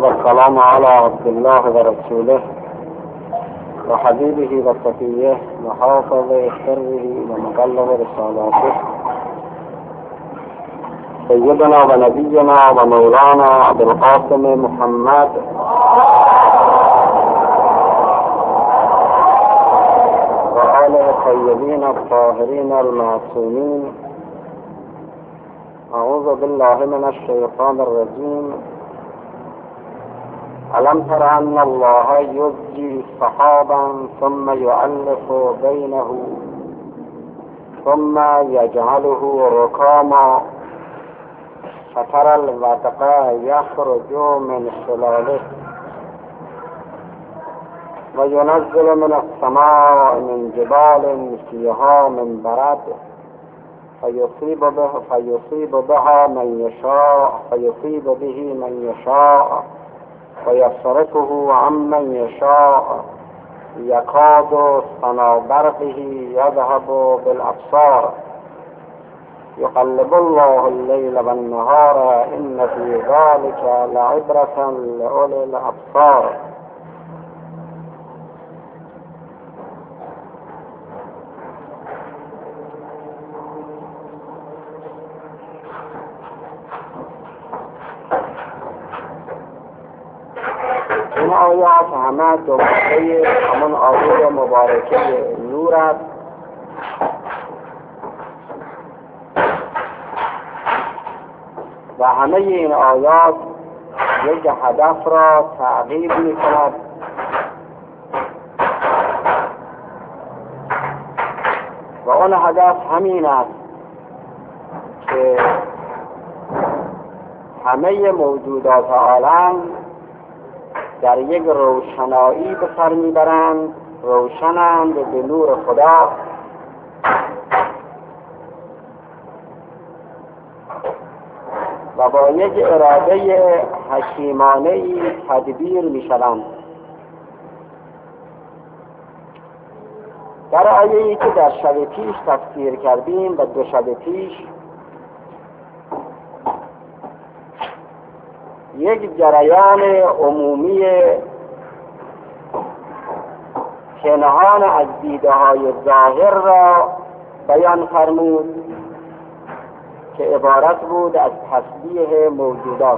والسلام على عبد الله ورسوله وحبيبه وصفيه وحافظ سره ومبلغ رسالاته سيدنا ونبينا ومولانا أبي القاسم محمد وآله الطيبين الطاهرين المعصومين. أعوذ بالله من الشيطان الرجيم. ألم تر أن الله يزجي سحابا ثم يؤلف بينه ثم يجعله ركاما فترى الودق يخرج من خلاله وينزل من السماء من جبال فيها من برد فيصيب بها من يشاء فيصيب به من يشاء ويصرفه عمن يشاء يكاد سنا برقه يذهب بالأبصار يقلب الله الليل والنهار إن في ذلك لعبرة لأولي الأبصار. این آیات همه دوباره همون آیه مبارکه نور است و همه این آیات یک هدف را تعقیب می کند و اون هدف همین است که همه موجودات عالم در یک روشنایی به سر میبرند، روشنند به نور خدا و با یک اراده حکیمانه‌ای تدبیر میشوند. در آیه‌ای که در شب پیش تفسیر کردیم و دو شب پیش یک جریان عمومی پنهان از دیده‌های ظاهر را بیان فرمود که عبارت بود از تسبیح موجودات.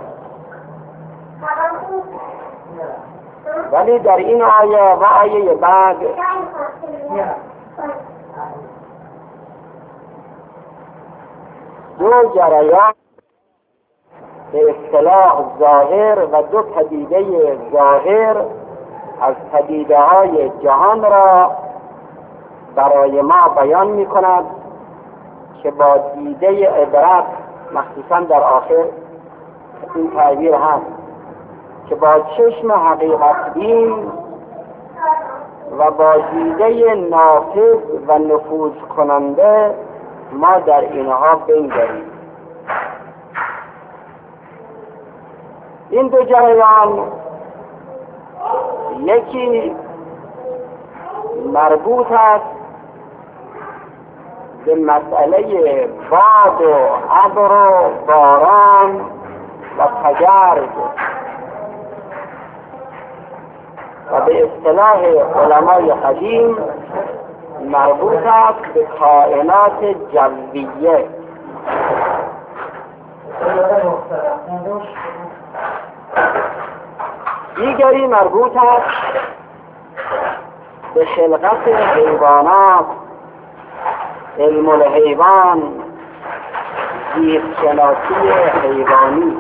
ولی در این آیه و آیه بعد دو جریان به اصطلاح ظاهر و دو پدیده ظاهر از پدیده های جهان را برای ما بیان می کند که با دیده عبرت، مخصوصا در آخر این تعبیر هست که با چشم حقیقت بین و با دیده نافذ و نفوذ کننده ما در اینها بنگریم. این دو جریان یکی مربوط است به مسئله باد و ابر و باران و تجرد و به اصطلاح علمای قدیم مربوط است به کائنات جویه. دیگری مربوط است به خلقت حیوانات، علم الحیوان، زیست‌شناسی حیوانی.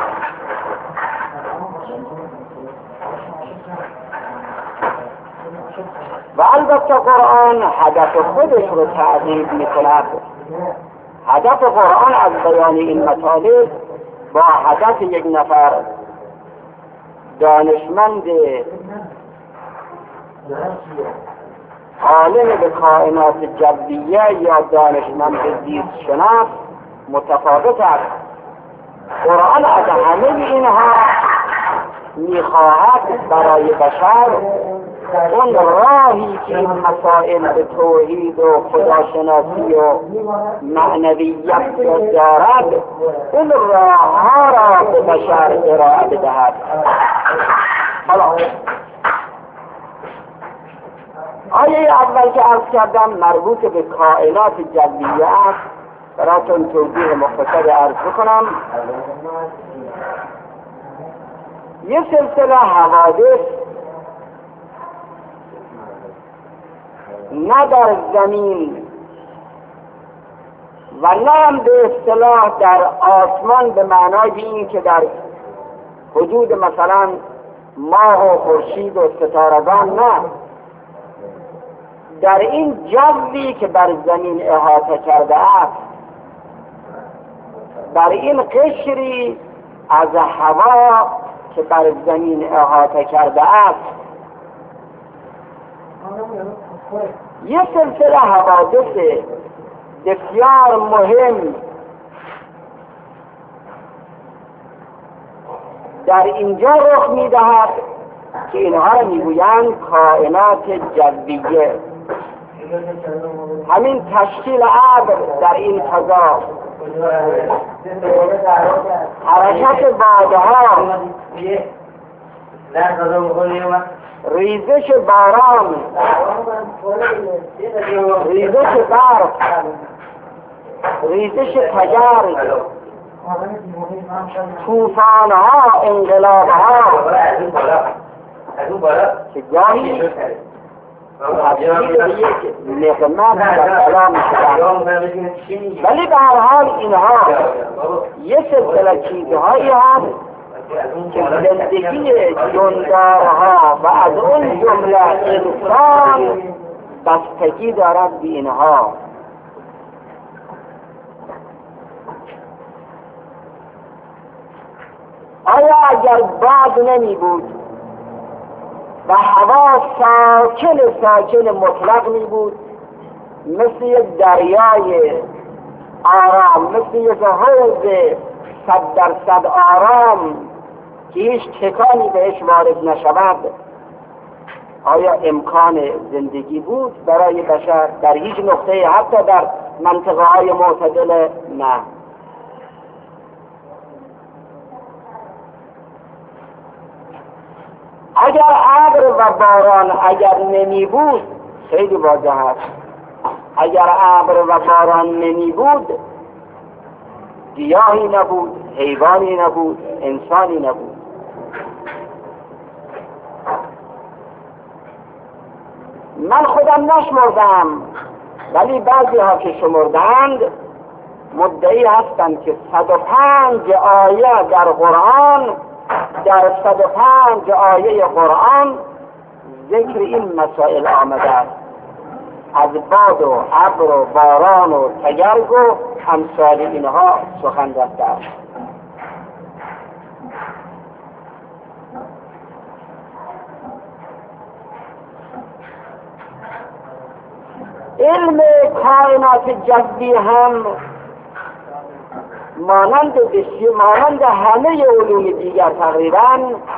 و البته قرآن هدف خودش رو تعقیب می کند. هدف قرآن از بیان این مطالب با هدف یک نفر دانشمند عالم به کائنات جویه یا دانشمند زیست شناس متفاوت است. قرآن از همه اینها میخواهد برای بشر اون راهی که این مسائل به توحید و خداشناسی و معنویت دارد اون راه ها را به بشر ارائه بدهد. حالا آیه اول که عرض کردم مربوط به کائنات جویه است. براتون توضیح مختصر عرض بکنم. یه سلسله حوادث نه در زمین و نه هم به اصطلاح در آسمان به معنای این که در حدود مثلا ماه و خورشید و ستارگان، نه، در این جوی که بر زمین احاطه کرده است، بر این قشری از هوا که بر زمین احاطه کرده است، یه سلسله حوادث بسیار مهم در اینجا رخ می‌دهد که اینها را می‌گویند کائنات جویه. همین تشکیل ابر در این فضا، حرکت بادها، ریزش باران، ریزش برف، ریزش تگرگ، طوفان‌ها، انقلاب‌ها که گاهی تبدیل به یک نقمت و بلا می‌شوند، ولی به هر حال اینها یه سلسله چیزهایی هست که زندگی جاندارها و از اون جمله انسان بستگی دارد به اینها. آیا اگر باد نمی بود و هوا ساکن مطلق می بود، مثل یک دریای آرام، مثل یک حوض 100% آرام که هیچ تکانی بهش وارد نشود، آیا امکان زندگی بود برای بشر در هیچ نقطه، حتی در منطقه های معتدل؟ نه. اگر ابر و باران اگر نمی بود، خیلی واضح است، اگر ابر و باران نمی بود گیاهی نبود، حیوانی نبود، انسانی نبود. من خودم نشمردم، ولی بعضی ها که شمردند مدعی هستند که 105 آیه در قرآن، در 105 آیه قرآن ذکر این مسائل آمده است، از باد و ابر و باران و تگرگ و امثال اینها سخن رفته است. علم کائنات جوی هم مانند همه علوم دیگر، تقریبا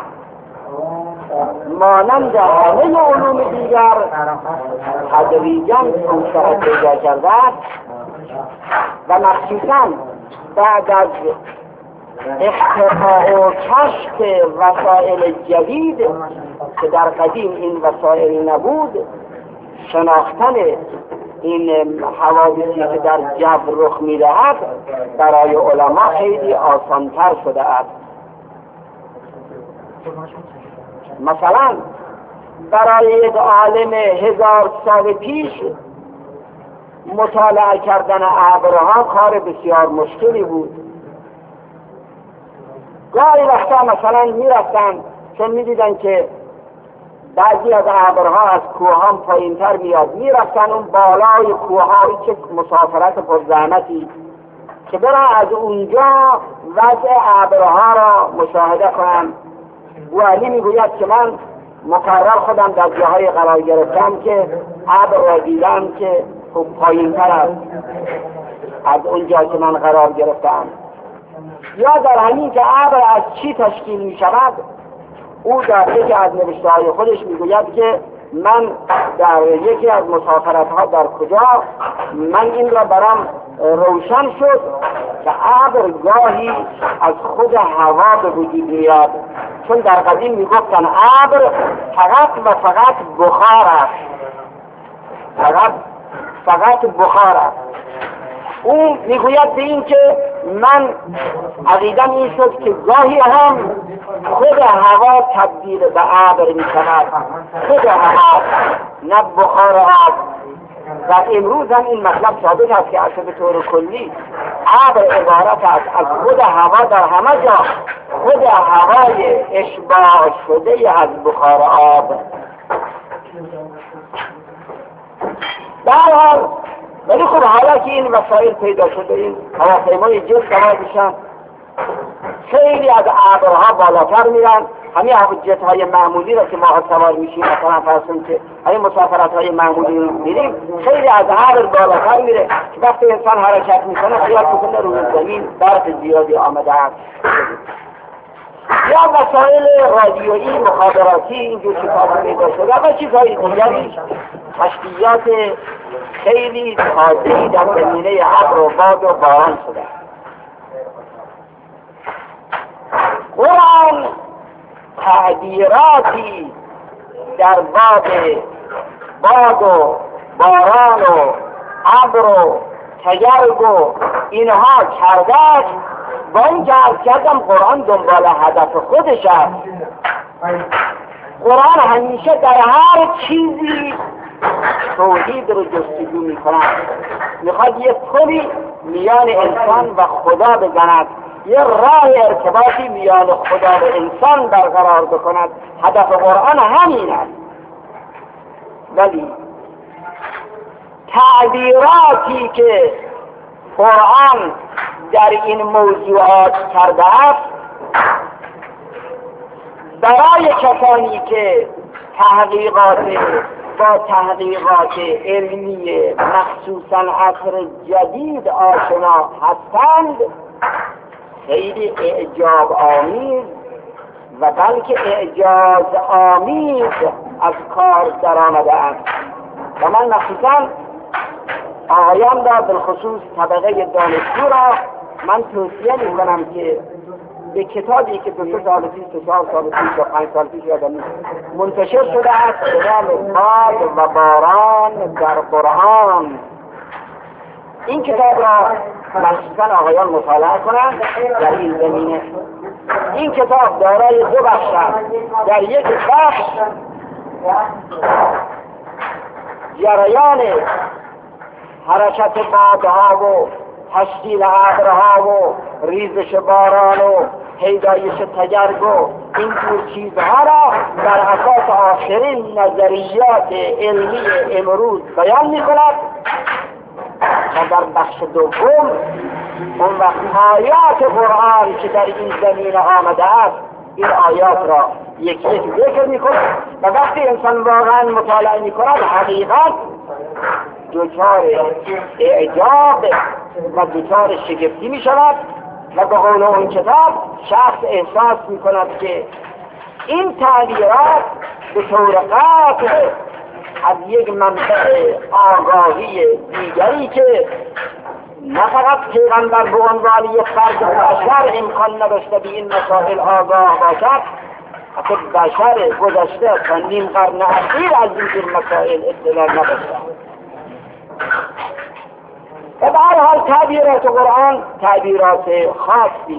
مانند همه علوم دیگر تدریجاً توسعه پیدا کرده است و مخصوصاً بعد از اختراع و کشف وسایل جدید که در قدیم این وسایل نبود، شناختن این حوادثی که در جو رخ می‌دهد برای علما خیلی آسان‌تر شده است. مثلا برای یک عالم 1000 سال پیش مطالعه کردن ابرها کار بسیار مشکلی بود. گاهی وقتا مثلا میرفتن چون میدیدن که بعضی از ابرها از کوهان پایینتر میاد، میرفتن اون بالای کوه‌هایی که مسافرت پرزحمتی که برن از اونجا وضع ابرها را مشاهده کنن. او علی میگوید که من مقرر خودم در جاهای قرار گرفتم که ابر را دیدم که پایینتر است از اونجا که من قرار گرفتم. یا در همین که ابر از چی تشکیل می شود، او در یکی از نوشته‌های خودش میگوید که من در یکی از مسافرت‌ها در کجا، من این را برام روشن شد که ابر گاهی از خود هوا به وجود میاد، چون در قدیم میگفتن ابر فقط و فقط بخار است، فقط بخار است. او میگوید به این که من عقیدم این شد که گاهی هم خود هوا تبدیل به ابر میشود، خود هوا، نه بخار آب. و امروز هم این مطلب ثابت است که اصلا به طور کلی ابر عبارت است از خود هوا، در همه جا خود هوای اشباع شده از بخار آب. در حال ولی خب حالا که این وسایل پیدا شده، این هواپیمای جت سوار میشن، خیلی از ابرها بالاتر میرن. همین جت های معمولی را که ما سوار میشیم، مثلا فرض کنید که همین مسافرت های معمولی میریم، خیلی از ابر بالاتر میره که وقتی انسان حرکت میکنه خیال میکنه روی زمین برف زیادی آمده است. یا وسایل رادیویی مخابراتی اینجور چیزها پیدا شده و چیزهای دیگری، تشبیهات خیلی تازه‌ای در زمینه ابر و باد و باران شده. قرآن تعبیراتی در باب باد و باران و ابر و تگرگ و اینها کرده، با این که عرض کردم قرآن دنبال هدف خودش است. قرآن همیشه در هر چیزی توحید رو جستجو می‌کند، میخواد یه پلی میان انسان و خدا بزند، یه راه ارتباطی میان خدا و انسان برقرار بکند. هدف قرآن همین است. ولی تعبیراتی که قرآن در این موضوعات کرده است، برای کسانی که با تحقیقات علمی مخصوصاً عصر جدید آشنا هستند، خیلی اعجاب آمیز و بلکه اعجاز آمیز از کار در آمده است. و من مخصوصاً آقایان را بالخصوص طبقه دانشجو را من توصیه می‌کنم که به کتابی که 2 سال پیش، 4 سال پیش یا 5 سال پیش یادم منتشر شده است به نام باد و باران در قرآن، این کتاب را مخصوصاً آقایان مطالعه کنند. در این زمینه این کتاب دارای 2 بخش است. در یک بخش جریان حرکت بادها و تشکیل ابرها و ریزش باران و پیدایش تگرگ و این جور چیزها را بر اساس آخرین نظریات علمی امروز بیان می‌کند. و در بخش دوم اون وقت آیات قرآن که در این زمینه آمده است، این آیات را یک یک ذکر می‌کند و وقتی انسان واقعا مطالعه می‌کند حقیقت دچار اعجاب و دچار شگفتی می شود و به قول اون کتاب شخص احساس می کند که این تعبیرات به طور قاطع از یک منبع آگاهی دیگری که نه فقط پیغمبر به عنوان یک فرد بشر امکان نداشته به این مسائل آگاه باشد، حتی بشر گذشته تا نیم قرن اخیر از این مسائل اطلاع نداشته. و به هر حال تعبیرات قرآن تعبیرات خاصی.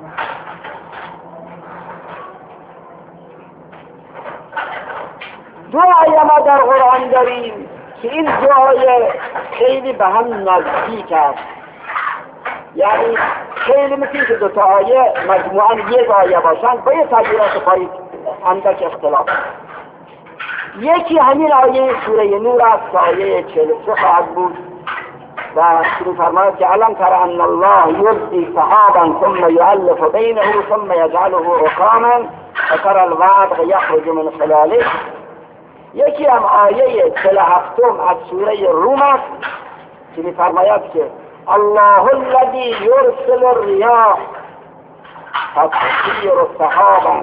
دو آیه ما در قرآن داریم که این دو آیه خیلی به هم نزدیک است، یعنی خیلی مثل که 2 آیه مجموعاً یک آیه باشند با یه تعبیرات باریک اندک اختلاف. یکی همین آیه سوره نور است که آیه 43 خواهد بود و شروع فرماید که علم تر ان الله یلقی سحابا ثم یؤلف بینه ثم یجعله رکاما فتری الودق یخرج من خلاله. یکی هم آیه 47 از سوره روم است که می‌فرماید که الله الذی یرسل الرياح فتثیر سحابا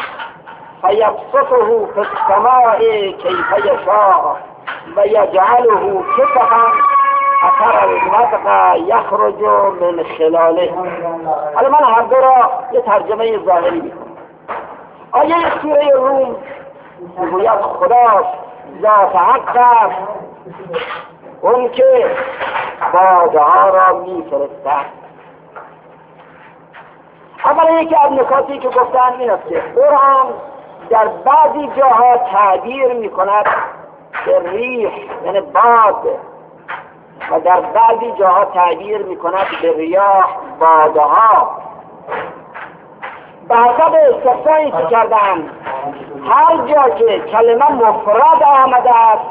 فیبسطه فی السماء کیف یشاء و یجعله کسفا اثر المدغ یخرج من خلاله. حالا من هر دو را یه ترجمه ظاهری میکنم. آیه سوره روم میگوید خدا ذات حق است، اون که باده ها را میفرستد. اولا یکی از نکاتی که گفتن این است که قرآن در بعضی جاها تعبیر میکند به ریح یعنی باد، و در بعضی جاها تعبیر میکند به ریاح باده ها. به حسب استثنایی که کردن هر جا که کلمه مفرد آمده است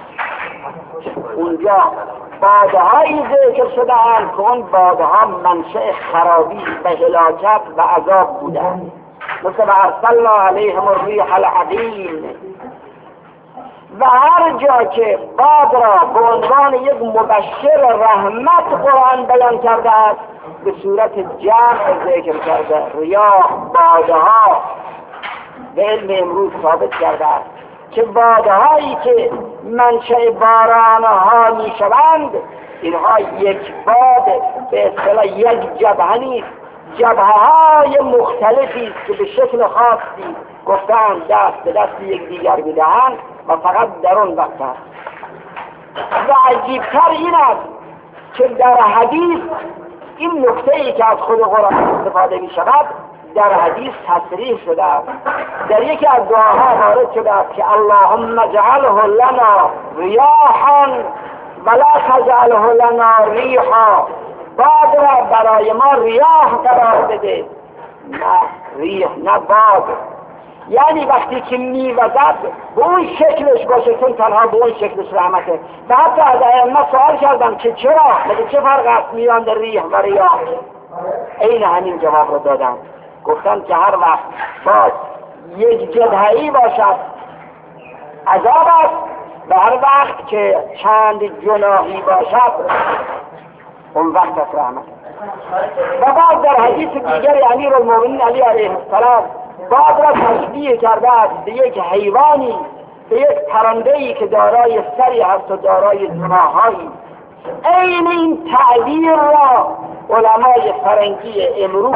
اونجا باده هایی ذکر شده اند که اون باده ها منشأ خرابی و هلاکت و عذاب بودند، مثل ارسلنا علیهم الریح العقیم. و هر جا که باد را به عنوان یک مبشر رحمت قرآن بیان کرده است به صورت جمع ذکر کرده. ریاح باده ها به علم امروز ثابت کرده است که باده هایی که منشأ باران ها می شوند اینها یک باد به اصطلاح یک جبهه نیست، جبهه های مختلفی است که به شکل خاصی گفتند دست به دست یک دیگر میدهند و فقط در اون وقت است. و عجیبتر این است که در حدیث این نکته ای که از خود قرآن استفاده می شود در حدیث تصریح شده است. در یکی از دعاها وارد شده است که اللهم اجعله لنا ریاحا ولا تجعله لنا ریحا. باد را برای ما ریاح قرار بده، نه ریح نه باد. یعنی وقتی که میوزد به اون شکلش باشه، چون تنها به اون شکلش رحمته. و حتی از ائمه سوال کردم که چرا، مگه چه فرق است میان ریح و ریاح؟ عین همین جواب رو دادم. گفتن که هر وقت باد یک جبهه‌ای باشد عذاب است و هر وقت که چند جناحی باشد اون وقت است رحمت. و بعد در حدیث دیگر امیرالمومنین علی علیه السلام باد را تشبیه کرده است به یک حیوانی، به یک پرنده‌ای که دارای سری است و دارای جناحایی. عین این تعبیر را علمای فرنگی امروز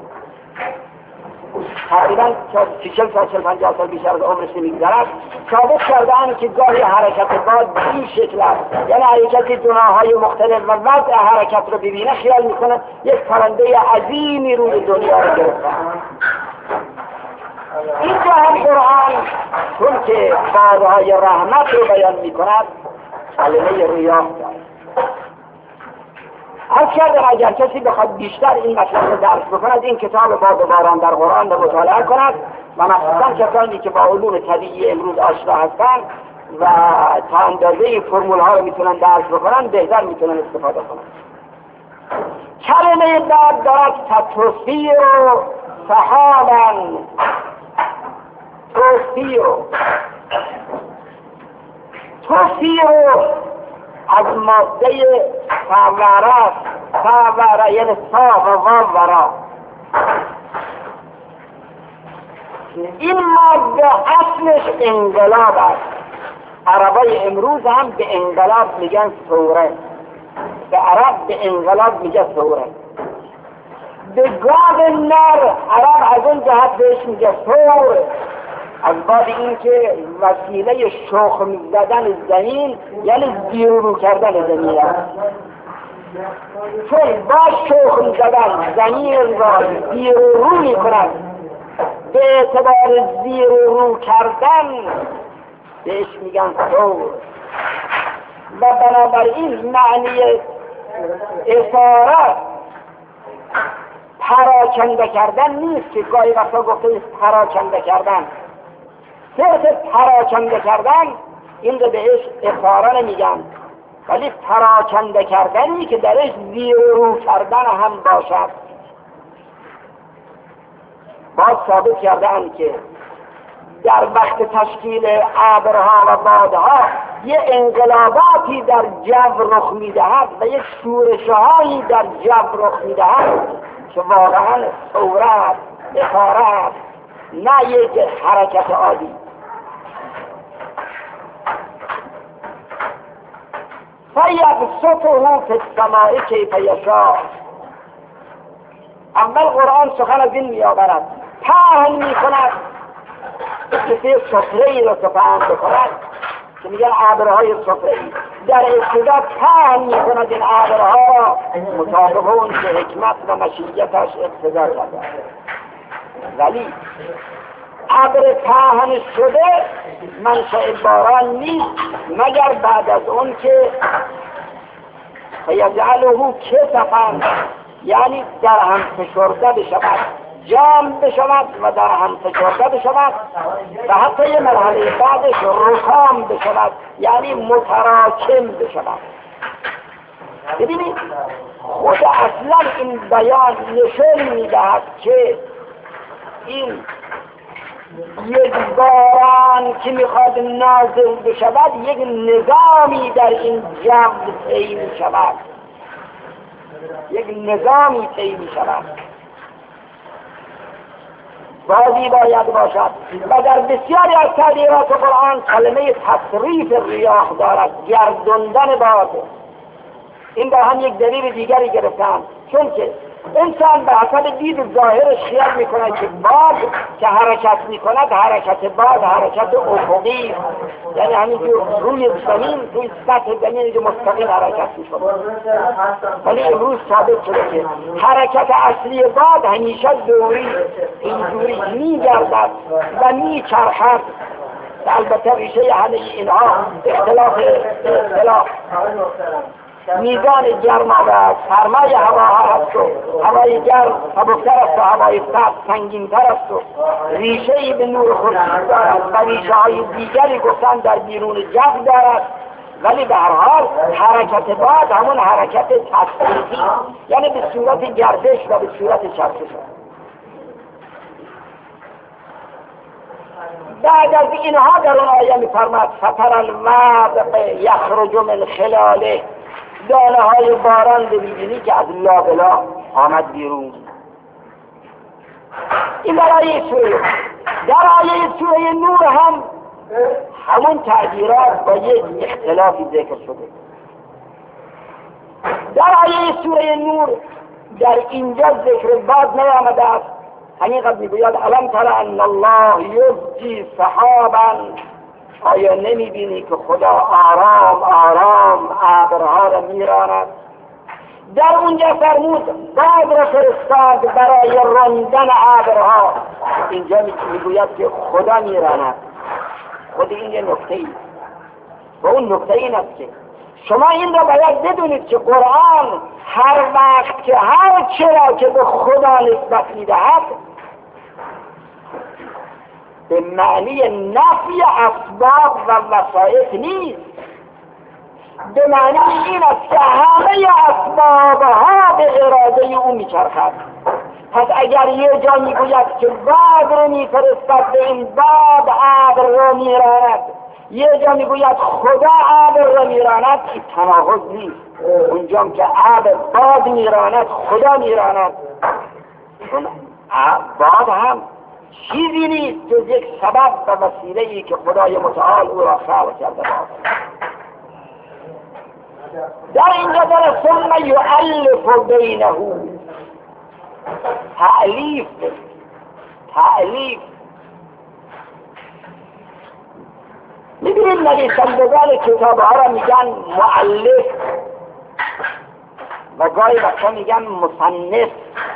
تقریبا 40 سال 50 سال بیشتر از عمرش نمی‌گذرد ثابت کرده‌اند که گاهی حرکت باد به این شکل است، یعنی حرکت جناح‌های مختلف و وضع حرکت رو ببینه خیال می‌کنه یک پرنده عظیمی روی دنیا رو گرفته. اینجا هم قرآن چون که بادهای رحمت رو بیان می‌کند کلمه ریاح دارد. از کردم اگر کسی بخواد بیشتر این مطلب رو درس بکند این کتاب باد و باران در قرآن رو مطالعه کند و مخصوصا کسانی که با علوم طبیعی امروز آشنا هستند و تا اندازه فرمول ها رو میتونن درس بکنن بهتر میتونن استفاده کنن. کلمه باد دارد تطفیر و سحابن. تطفیر از ماده فاوره یعنی سا و واورا. این ماده اصلش انقلاب است. عربای امروز هم به انقلاب میگن ثوره، به عرب به انقلاب میگه ثوره. به گاو نر عرب از اون جهت بهش میگه ثور، از باب این که وسیله شخم زدن زمین یعنی زیر و رو کردن زمین است. چون با شخم زدن زمین را زیر و رو می کند، به اعتبار زیر و رو کردن بهش میگن ثور. و بنابراین معنی اثارت پراکنده کردن نیست که گاهی وقتا گفته است پراکنده کردن. صرف پراکنده کردن این رو بهش اثاره نمیگن، ولی پراکنده کردنی که درش زیر و رو کردن هم باشد. باز ثابت کردن که در وقت تشکیل ابرها و بادها یه انقلاباتی در جو رخ میدهد و یک شورش‌هایی در جو رخ میدهد که واقعا ثورت، اثارت، نه یک حرکت عادی. فیبسطه فی السماء کیف یشاء. اول قرآن سخن از این میآورد، پهن میکند، کسی سفره‌ای را که پهن بکند که میگن ابرهای سفره‌ای، در ابتدا پهن میکند این ابرها را مطابق اون که حکمت و مشیتش اقتضا کرده. ولی ابر پهن شده منشأ باران نیست مگر بعد از اون که فیجعله کسفا، یعنی در هم فشرده بشود، جمع بشود و در هم فشرده بشود و حتی یه مرحله بعدش رکام بشود، یعنی متراکم بشود. ببینید خود اصلا این بیان نشون میدهد که این یک باران که میخواد نازل بشود یک نظامی در این جمع طی میشود، یک نظامی طی میشود، بازی باید باشد. و در بسیاری از تعبیرات قرآن کلمه تصریف ریاح دارد، گرداندن باد. این با هم یک دلیل دیگری گرفتن، چون که انسان به حسب دید ظاهرش خیال میکنه که باد که حرکت میکند حرکت باد حرکت افقی، یعنی همینجور روی زمین، روی سطح زمین که مستقیم حرکت میکنه. ولی امروز ثابت شده که حرکت اصلی باد همیشه دوری اینجوری میگردد و میچرخد. البته ریشه همه اینها اختلاف میزان گرما و سرمای هواها هست و هوای گرم سبکتر است و هوای سرد سنگین‌تر است و ریشه‌ای به نور خورشید دارد و ریشه‌های دیگری گفتن در بیرون جو دارد. ولی به هر حال حرکت باد همون حرکت تصریفی، یعنی به صورت گردش و به صورت چرخش. بعد از اینها در اون آیه می‌فرماید فتر الودق یخرج من خلاله، دانه های باران ببینی که از لابلا آمد بیرون. این در آیه سوره. در آیه سوره نور هم همون تعبیرات با یک اختلافی ذکر شده. در آیه سوره نور در اینجا ذکر باد نیامده است. همین قد میگوید الم تر ان الله یزجی سحابا، آیا نمی بینی که خدا آرام آرام ابرها را میراند؟ در اونجا فرمود باد را فرستاد برای راندن ابرها. اینجا میگوید که خدا میراند. خود این یه نکته ای و اون نکته این است که شما این را باید بدونید که قرآن هر وقت که هر چرا که به خدا نسبت میدهد به معنی نفی اسباب و وسایط نیست، به معنی این است که همه اسبابها به اراده او میچرخد. پس اگر یه جا میگوید که باد رو میفرستد به این باد ابر رو میراند، یه جا میگوید خدا ابر رو میراند، این تناقض نیست. اونجا که ابر باد میراند خدا میراند، باد هم چیزی نیست جز یک سبب و وسیله‌ای که خدای متعال او را خلق کرده باد. در اینجا داره ثم یؤلف بینه، تعلیف. میبینید نویسندگان کتاب‌ها را میگن مؤلف و گاهی وقتا میگن مصنف.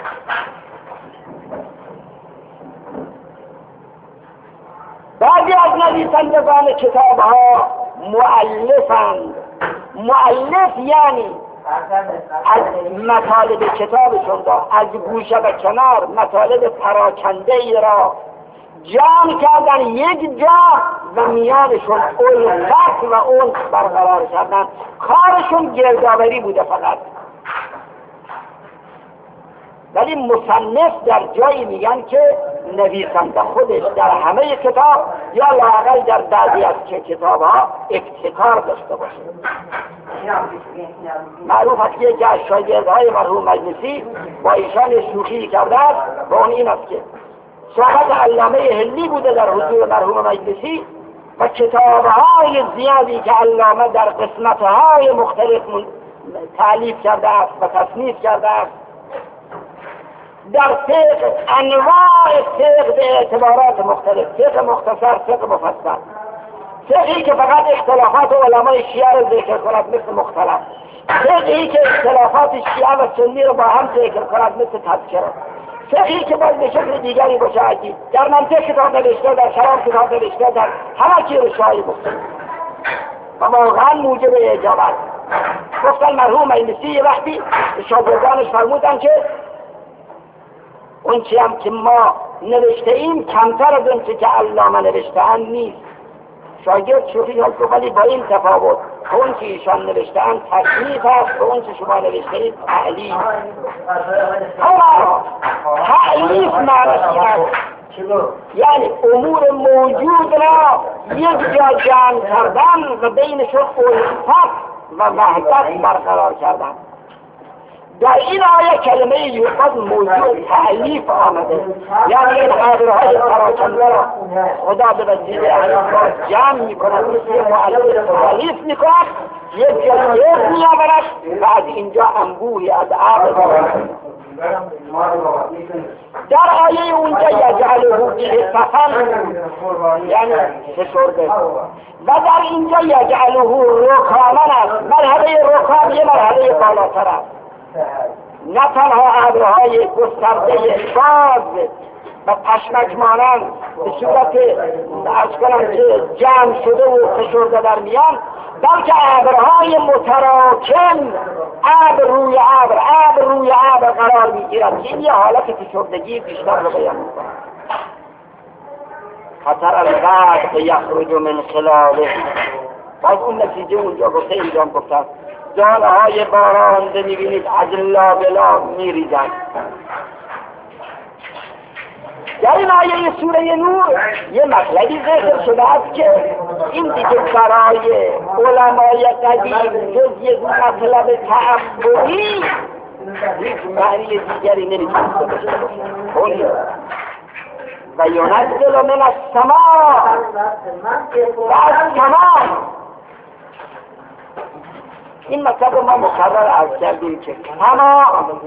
بعضی از نویسندگان کتاب‌ها مؤلفند. مؤلف یعنی از مطالب کتابشون را از گوشه و کنار مطالب پراکنده ای را جمع کردن یک جا و میانشون الفت و اون برقرار کردن. کارشون گردآوری بوده فقط. ولی مصنف در جایی میگن که نویسنده خودش در همه کتاب یا لااقل در بعضی از کتاب ها ابتکار داشته باشه. معروف است که یکی از شاگردهای مرحوم مجلسی با ایشان شوخی کرده است و اون این است که صحبت علامه هندی بوده در حضور مرحوم مجلسی و کتاب‌های زیادی که علامه در قسمت‌های مختلف تألیف کرده است و تصنیف کرده است در فقه، انواع فقه به اعتبارات مختلف، فقه مختصر، فقه مفصل، فقهی که فقط اختلافات علمای شیعه رو ذکر کند مثل مختلف، فقهی که اختلافات شیعه و سنی رو با هم ذکر کند مثل تذکره، فقهی که باید به شکل دیگری باشه عجیب، در منطق کتاب نوشته، در شراب کتاب نوشته، در همه چی رشایی مختلف و واقعا موجب اعجاب است. گفتن مرحوم مجلسی یه وقتی شاگردانش فرمودن که اون چی هم که ما نوشته ایم کمتر از اون چی که علامه نوشته نیست. شاگرد شوخی هست ولی با این تفاوت اون که ایشان نوشته اند تصنیف است و اون که شما نوشته اید تعلیف. اما تعلیف معنی است یعنی امور موجود را یک جا جمع کردن و بینشون الفت و وحدت برقرار کردن. در این آیه کلمه یوقظ موجود تعلیف آمده، یعنی این حاضرهای پراکنده را خدا به وسیله احکام جمع میکند، مثل مؤلف تعلیف میکند، یک جلد میآورد و از اینجا انبوهی از عقل. در آیه اونجا یجعله فی سفن یعنی فشرده و در اینجا یجعله رکامن است. مرحله رکام یه مرحله بالاتر است، نه تنها ابرهای گسترده باز و پشمک مانند به صورت از کنم که جمع شده و فشرده در میان، بلکه ابرهای متراکم، ابر روی ابر، ابر روی ابر قرار میگیرد. این یه حالت فشردگی بیشتر رو بیان میکنه. خطر البرق یخرج من خلاله، باز اون نتیجه اونجا گفته، اینجا گفته دانه های بارانده میبینید از لابلا میریزند. در این آیه سوره نور یه مطلبی ذکر شده است که این دیگه برای علمای قدیم جز یک مطلب تعبدی هیچ معنی دیگری نمیتونسته باشه. و ینزل من السماء، و از سما. این مطلب ما مکرر عرض کردیم که سما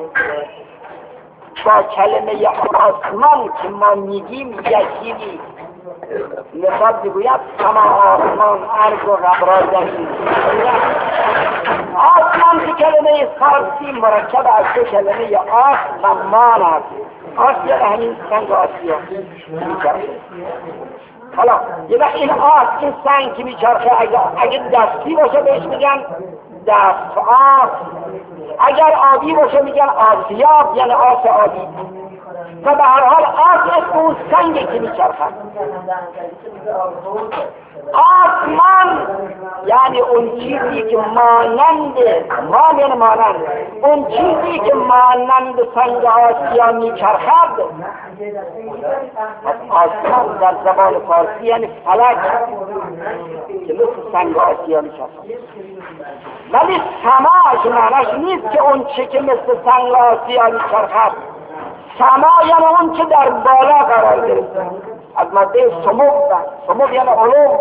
با کلمه آسمان که ما میگیم یکی نیست. نصاب میگوید سما آسمان ارض و غبرازنی. آسمان که کلمه فارسی مرکب از دو کلمه آس و مان است. آس یعنی همین سنگ آسیا میچرخه. حالا یه وقت این آس، این سنگ که میچرخه اگه دستی باشه بهش میگن دست آس، اگر آبی باشه میگن آسیاب یعنی آس آبی. و به هر حال آس اسم اون سنگی که میچرخه. آسمان یعنی اون چیزی که مانند اون چیزی که مانند سنگ آسیا میچرخد. آسمان در زبان فارسی یعنی فلک که مثل سنگ آسیا میچرخد. ولی سما که معناش نیست که اون چی که مثل سنگ آسیا میچرخد. سما یعنی اون که در بالا قرار گرفته، از ماده سمو یعنی علوم.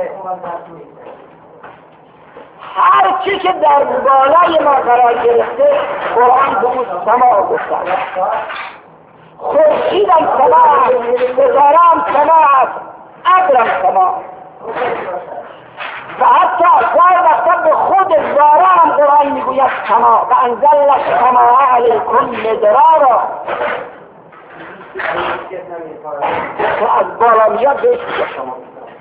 هر چی که در بالای ما قرار گرفته قرآن به اون سما گفته. خورشیدم سما است، ستاره‌ام سما است، ابرم سما. و حتی گاهی وقتا به خود باران قرآن میگوید سما و انزلنا السماء علیکم مدرارا، که از بالا میاد بهش میگه شما.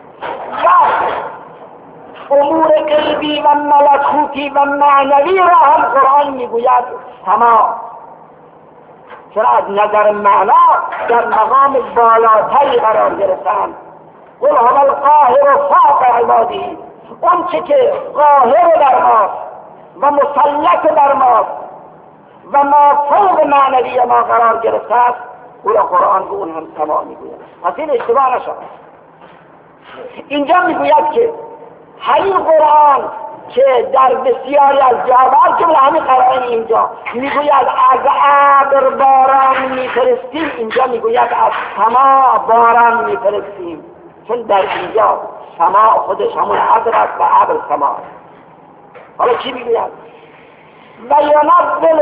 و امور قلبی و ملکوتی و معنوی را هم قرآن میگوید سما، چون از نظر معنا در مقام بالاتری قرار گرفتند. قل هو القاهر فوق عباده، اون چه که قاهر در ماست و مسلط در ماست و ما فوق معنوی ما قرار گرفته است، او را قرآن به اون هم سما میگوید. پس این اشتباه نشد. اینجا میگوید که همین قرآن که در بسیاری از جاها که به همین قرآن اینجا میگوید از ابر باران میفرستیم، اینجا میگوید از سما باران میفرستیم، چون در اینجا سماع خودش همون ابر است و ابر سماع. حالا چی میگوید؟ و ینزل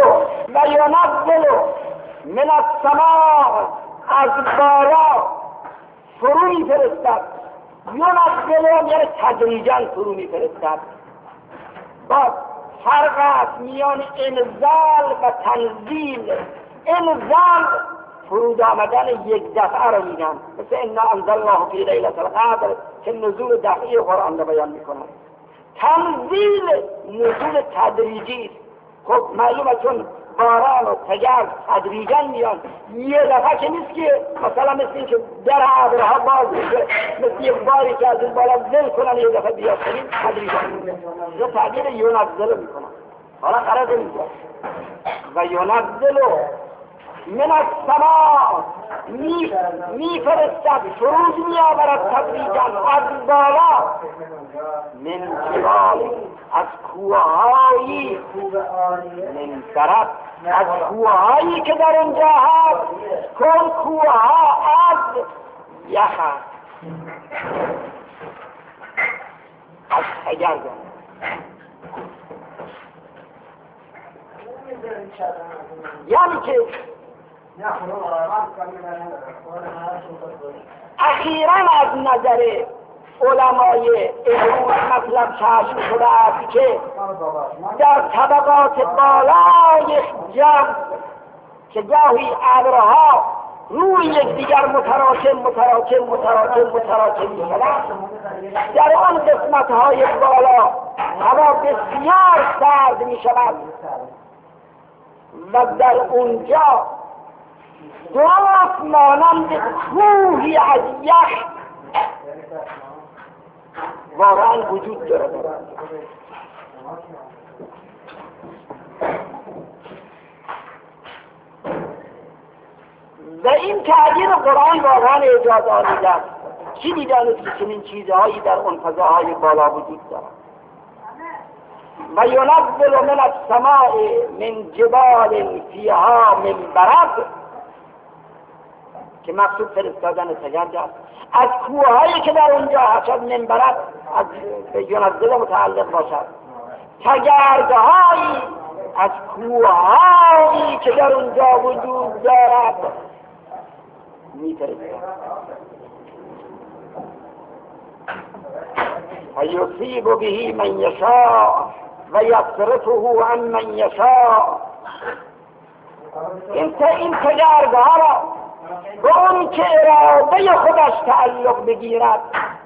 من السماء، از بالا فرو میفرستد. ینزل یعنی تدریجا فرو میفرستد. با فرق است میان انزال و تنزیل. انزال فرود آمدن یک دفعه رو میگن، مثل انا انزلناه فی لیلة القدر که نزول دفعی قرآن رو بیان میکنن. تنزیل نزول تدریجی است. خب معلومه چون باران و تگرد تدریجا میان، یه دفعه که نیست که مثلا مثل این که در ابرها باز میشه، مثل یک باری که از این بالا ول کنن یه دفعه بیاد کنیم تدریجا یا تعبیر ینزل میکنن. حالا قرار اینجا و ینزل من السماء، میفرستد، فرود میآورد تدریجا از بالا، من جبال، از کوههایی، من برد، از کوههایی که در اونجا هست. کن کوهها از یخ از تگرد. یعنی که اخیراً از نظر علمای امروز مطلب چشم شده است که در طبقات بالای جو که گاهی ابرها روی یکدیگر متراکم می‌شوند، در آن قسمت‌های بالا هوا بسیار سرد می‌شود و در اونجا درست مانند کوهی از یخ واقعا وجود دارد. و این تعبیر قرآن واقعا اجاز آمیده است. کی می‌داند که چنین چیزهایی در اون فضاهای بالا وجود دارد؟ و ینزل من السماء من جبال فیها من برد، که مقصود فرستادن تگرد است، از کوههایی که در اونجا هست. من برد از ینزل متعلق باشد. تگردهایی از کوههایی که در اونجا وجود دارد میفرستد. و یصیب به من یشاء و یصرفه عن من یشاء. این تگردها را به اون که اراده خودش تعلق بگیرد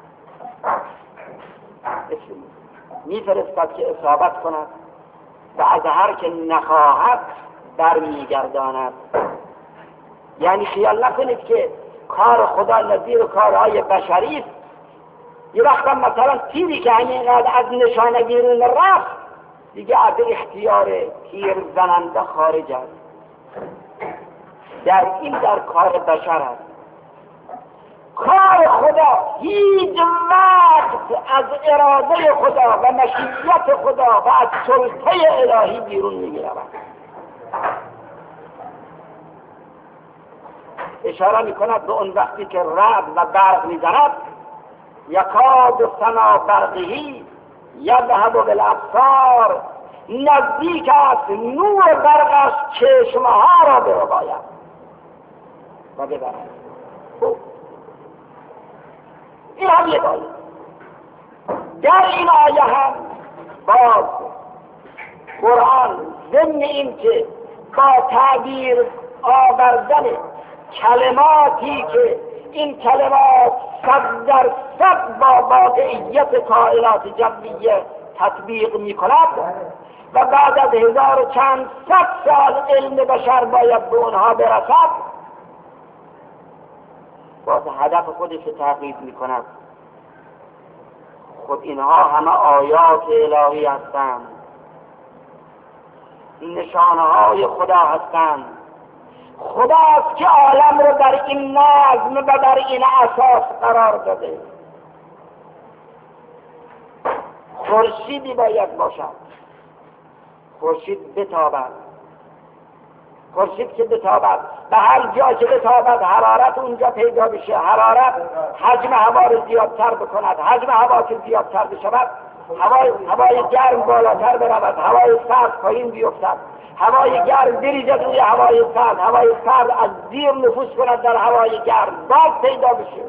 میفرستد که اصابت کند و از هر که نخواهد برمیگرداند. یعنی خیال نکنید که کار خدا نظیر کارهای بشری است. یه وقت مثلا تیری که همینقدر از نشانه بیرون رفت دیگه از اختیار تیر زننده خارج است. در کار بشر است. کار خدا هیچ وقت از اراده خدا و مشیت خدا و از سلطه الهی بیرون نمی‌رود. اشاره می‌کند به اون وقتی که رعد و برق می‌زند، یکاد سنا برقهی یذهب بالابصار، نزدیک است نور برقش چشمها را برباید و ببرد. این هم یک آیه. در این آیه هم باز قرآن ضمن این که با تعبیر آوردن کلماتی که این کلمات 100% با واقعیت کائنات جویه تطبیق می کند و بعد از 1000 و چند صد سال علم بشر باید به اونها برسد، باز هدف خودش رو تحقیق می کند. خود اینها همه آیات الهی هستند، نشانه های خدا هستند. خداست که عالم رو در این نظم و در این اساس قرار داده. خورشیدی باید باشد، خورشید بتابد، خورشید که بتابد، به هر جا که بتابد حرارت اونجا پیدا بشه، حرارت حجم هوا رو زیادتر بکند، حجم هوا که زیادتر بشود هوای گرم بالاتر برود، هوای سرد پایین بیفتد، هوای گرم بریزد روی هوای سرد، هوای سرد از زیر نفوذ کند در هوای گرم، باز پیدا بشه.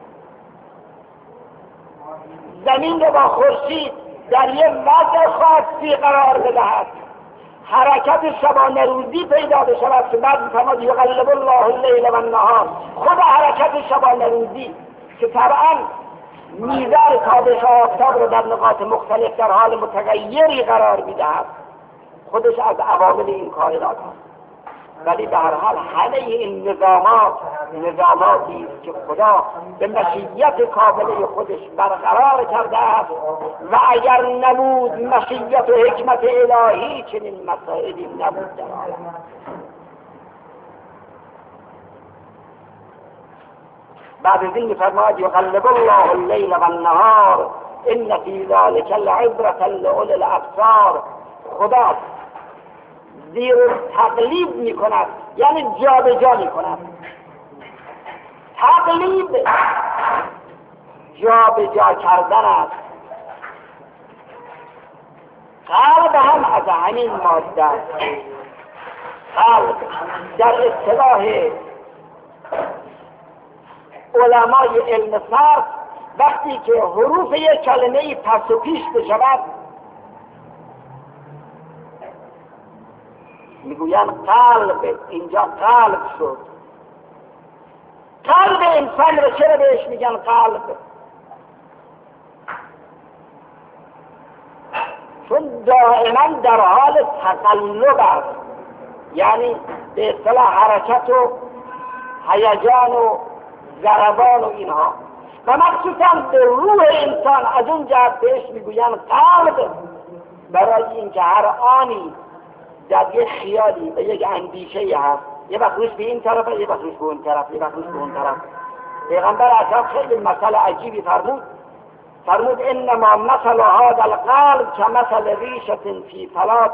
زمین رو با خورشید در یک وضع خاصی قرار بدهد، حرکت شبانه روزی پیدا بشود که بعد می‌فرماد یقلب الله اللیل و النهار، خود حرکت شبانه روزی که طبعا میزان تابش آفتاب رو در نقاط مختلف در حال متغیری قرار می‌دهد، خودش از عوامل این کائنات است. ولی به هر حال همه این نظاماتی است که خدا به مشیت کامله خودش برقرار کرده است و اگر نبود مشیت و حکمت الهی چنین مسائلی نبود در عالم. بعد از این می‌فرماید یقلب الله اللیل و النهار ان فی ذلک لعبرة لأولی الابصار. خدا زیر تقلیب می کند، یعنی جا به جا می کند. تقلیب جا به جا کردن است. قلب هم از همین ماده است. قلب در اصطلاح علمای علم صرف وقتی که حروف یک کلمه پس و پیش بشود میگویند قلب، اینجا قلب شد. قلب انسان رو چرا بهش میگن قلب؟ چون دائما در حال تقلب است، یعنی به اصطلاح حرکت و هیجان و ضربان و اینها، و مخصوصا به روح انسان از اون جهت بهش میگویند قلب، برای اینکه هر آنی در یک خیالی و یک اندیشه هست، یه وقت روش به این طرف، یه وقت روش به اون طرف، یه وقت روش به اون طرف. پیغمبر اکرم خیلی مسئله عجیبی فرمود انما مثل هذا القلب كمثل ریشة فی فلاة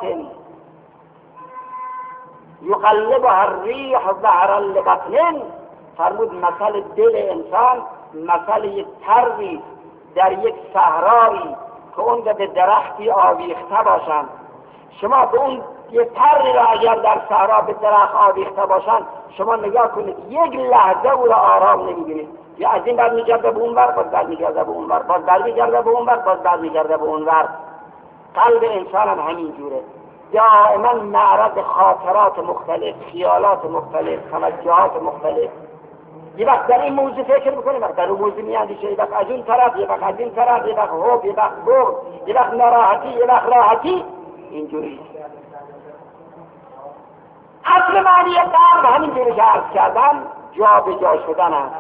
یقلبها الریح ظهرا لبطن. فرمود مثل دل انسان مثل یک تری در یک صحرایی که اون به درختی آویخته باشند. شما به اون یه تری را اگر در صحرا به درخت آویخته باشند شما نگاه کنید یک لحظه او را آرام نمی‌بینید، یا از این بر میگرده به اون ور، باز بر میگرده به اون ور، باز بر میگرده به اون ور، باز بر میگرده به اون ور. قلب انسان هم همین جوره، دائما معرض خاطرات مختلف، خیالات مختلف، توجهات مختلف. یه وقت در این موضوع فکر میکنه، وقت در اون موضوع میاندیشه، یه وقت از اون طرف، یه وقت از این طرف، یه وقت خوب، یه وقت بغض، یه وقت ناراحتی، یه وقت راحتی. اینجوری اصل معنی قلب همین جوری که عرض کردم جا به جا شدن است.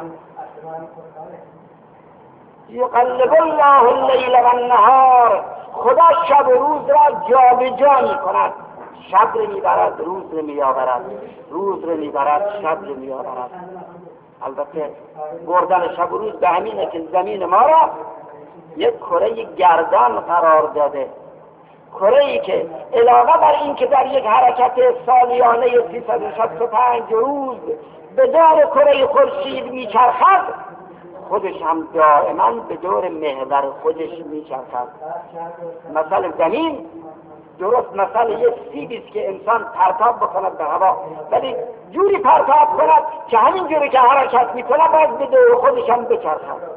یقلب الله اللیل و النهار، خدا شب و روز را جا به جا می کند. شب رو میبرد، روز رو میآورد، روز رو میبرد، شب رو میآورد. البته بردن شب و روز به همینه که زمین ما را یک کره گردان قرار داده، کره‌ای که علاوه بر این که در یک حرکت سالیانه 365 روز به دور کره خورشید میچرخد، خودش هم دائما به دور محور خودش میچرخد. مثل زمین درست مثل یک سیبی است که انسان پرتاب بکند به هوا، ولی جوری پرتاب کند که همین جوری که حرکت میکنه باید به دور خودش هم بچرخد.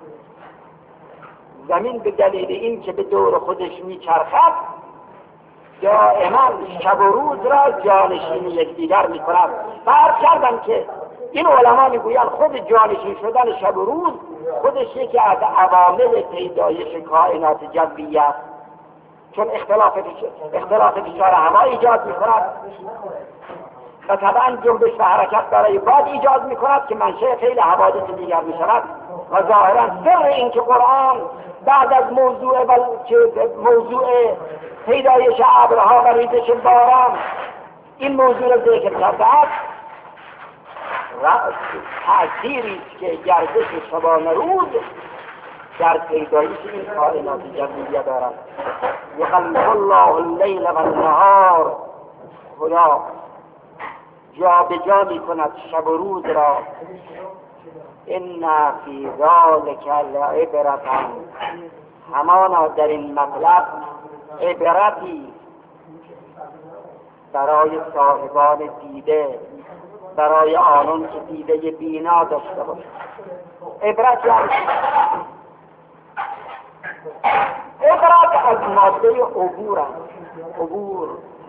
زمین به دلیل این که به دور خودش میچرخد دائما شب و روز را جانشین یکدیگر میکند. فرض کردم که این علما میگویند خود جانشین شدن شب و روز خودش یکی از عوامل پیدایش کائنات جویه است، چون اختلاف فشار هوا ایجاد میکند و طبعا جنبش و حرکت برای باد ایجاد میکند که منشأ خیلی حوادث دیگر میشود. و ظاهرا سر این که قرآن بعد از موضوع پیدایش ابرها و ریزش باران این موضوع را ذکر کرده است، تأثیری است که گردش شبانه روز در پیدایش این کائنات جویه دارد. یقلب الله اللیل و النهار، خدا جا به جا می کند شب و روز را. ان فی ذلک لعبرة، همانا در این مطلب عبرتی برای صاحبان دیده، برای آنان که دیده بینا داشته باشند. عبرت یعنی عبرت از ماده عبور است. عبور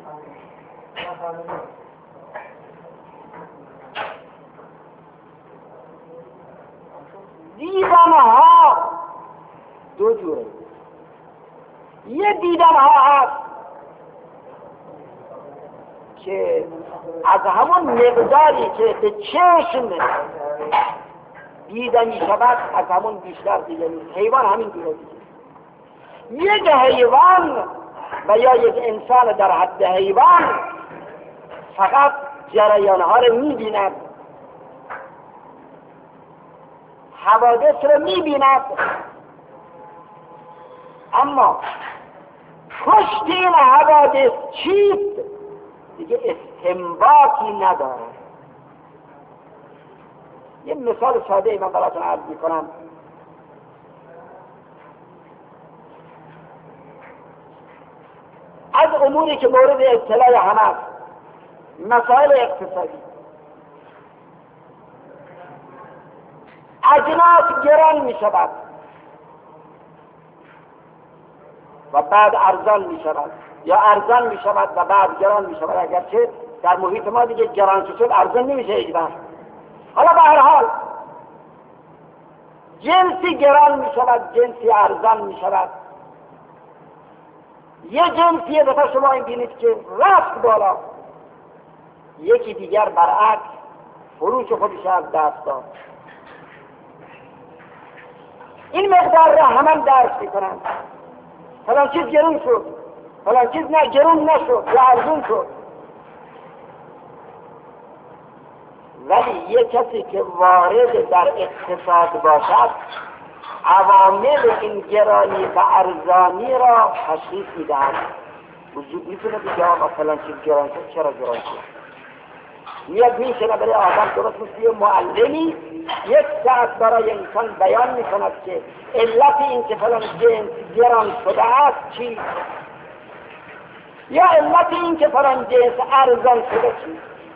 دیدنها دو جوره. یه دیدنها هست که از همون مقداری که به چشم دیده می شود از همون بیشتر دیده می شود. حیوان همین دیده دیده. یک حیوان و یا یک انسان در حد حیوان فقط جریانها رو می بیند، حوادث رو می بیند، اما پشت این حوادث چیست دیگه استنباطی نداره. یه مثال ساده ای من براتون عرض میکنم. از اموری که مورد اطلاع همه است، مسائل اقتصادی. اجناس گران می شود و بعد ارزان می شود، یا ارزان می شود و بعد گران می شود، اگرچه در محیط ما دیگه گران شد ارزان نمیشه اجبار. حالا به هر حال جنسی گران می شود، جنسی ارزان می شود. یه جنسی یه دفعه شما این بینید که رفت بالا، یکی دیگر برعکس فروش خودش از دست داد. این مقدار را همان درس میکنند. فلان چیز گرون شد، فلان چیز نه گرون نشد یا ارزون شد. ولی یک کسی که وارد در اقتصاد باشد عوامل این گرانی و ارزانی را تشخیص میدهد. وجود میتونه بگه آقا فلان چیز گران شد، چرا گران شد؟ میاد میشنه برای آدم درست مثل یه معلمی یک ساعت برای انسان بیان میکند که علت این که فلان جنس گران شده است چی، یا علت این که فلان جنس ارزان شده چی.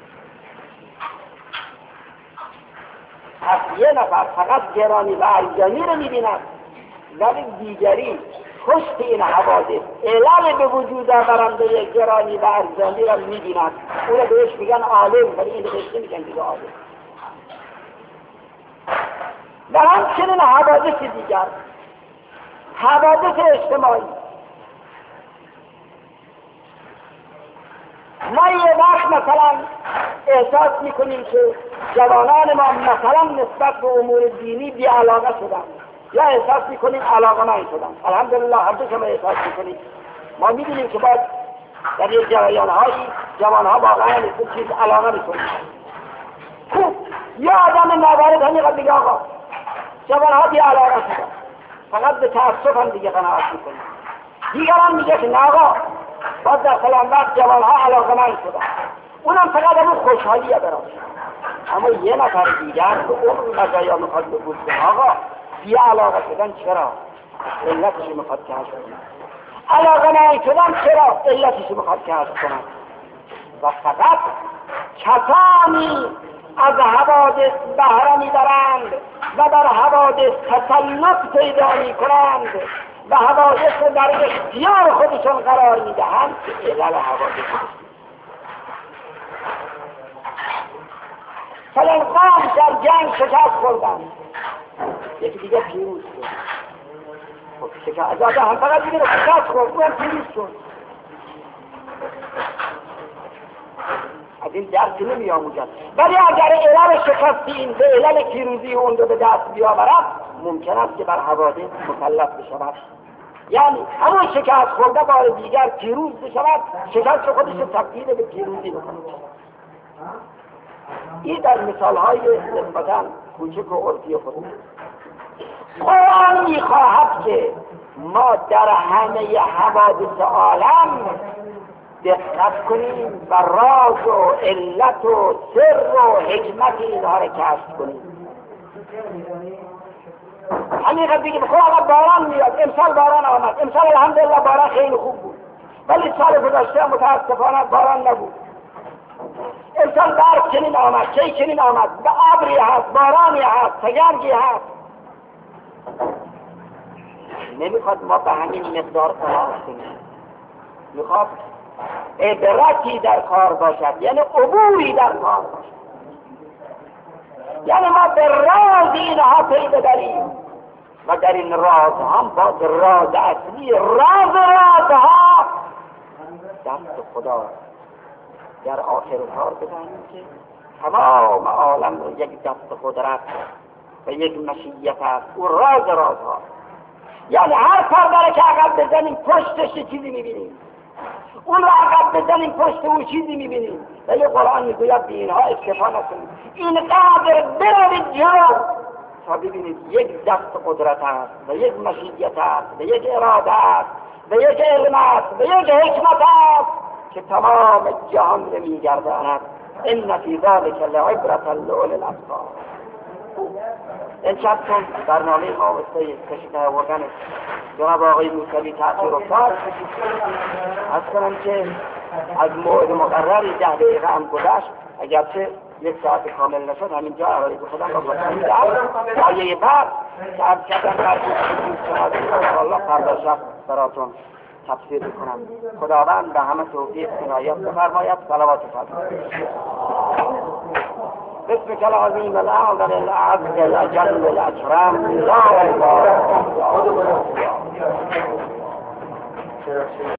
پس یه نفر فقط گرانی و ارزانی رو میبیند، ولی دیگری پشت این حوادث علل به وجود آورنده گرانی و ارزانی را میبیند. اون رو بهش میگن عالم، ولی این رو بهش نمیگن دیگه عالم. و همچنین حوادث دیگر، حوادث اجتماعی. ما یه وقت مثلا احساس میکنیم که جوانان ما مثلا نسبت به امور دینی بی علاقه شدن، یا احساس میکنیم علاقه‌مند شدن. الحمدلله هر دو شما احساس میکنیم. ما میدونیم که باید در یک جریان‌هایی جوانها واقعا به چیز علاقه میکنیم. خوب، یا آدم نوارد همین میگه آقا جوانها بی علاقه شدن، فقط به تأسف هم دیگه قناعت میکنیم. دیگران میگه که نه آقا باید در فلان وقت جوانها علاقه‌مند شدن، اونم فقط همون خوشحالیه براش. اما یه نفر دیگر که اون مزایا میخواد بگوش که آقا بی علاقه شدن چرا؟ علتش میخواد که هست کنن. علاقه‌مند شدن چرا؟ علتش میخواد که هست کنن. و فقط کسانی از حوادث بهره میبرند و در حوادث تسلط پیدا میکنند و حوادث رو در اختیار خودشون قرار میدهند که علل حوادث. فلان قوم در جنگ شکست خوردن، یکی دیگه پیروز شد. خب شکست از هم فقط دیگه شکست خورد، اونم پیروز شد. از این درسی نمی آموزد. ولی اگر علل شکستی این به علل پیروزی اون رو به دست بیاورد، ممکن است که بر حوادث مسلط بشود. یعنی همون شکست خورده بار دیگر پیروز بشود، شکست خودش تبدیل به پیروزی بکند. این در مثالهای نسبتاً کوچک و عرفی خود. قرآن می‌خواهد که ما در همه حوادث عالم دقت کنیم و راز و علت و سر و حکمت اینها را کشف کنیم. همین بگیم خب باران میاد، امسال باران آمد، امسال الحمدلله باران خیلی خوب بود، ولی سال گذشته متاسفانه باران نبود. امسال برف چنین آمد، چه چنین آمد، به ابری هست، بارانی هست، تگرگی هست. نمیخواد ما به همین مقدار قناعت کنیم، میخواد عبرتی در کار باشد، یعنی عبوری در کار باشد، یعنی ما به راز اینها پی ببریم و در این راز هم باز راز اصلی رازها دست خدا در آخر کار بدانیم که تمام عالم رو یک دست قدرت و یک مشیت است، او رازها. یعنی هر پرده که عقب بزنیم پشتش چیزی میبینیم، اون رو عقب بزنیم پشت او چیزی میبینیم. ولی قرآن میگوید به اینها اکتفا نکنید، اینقدر بروید جلو تا ببینید یک دست قدرت است و یک مشیت است و یک اراده است و یک علم است و یک حکمت است که تمام جهان رو میگرداند. ان فی ذلک لعبرة لأولی الأبصار. امشب چون برنامه ما واسه کشیده آوردن جناب آقای موسوی تأخیر افتاد، از کنم که از موعد مقرری 10 دقیقه هم گذشت، اگرچه 1 ساعت کامل نشد، همینجا آقای خودم با خودم میدم آیه بعد که از کردن مرکز انشاءالله فردا شب براتون تفسیر کنم. خداوند به همه توفیق عنایت بفرماید. صلوات فاطمه. بسمك العظيم الأعظم الأعز الأجل الأكرم لا إله إلا أنت.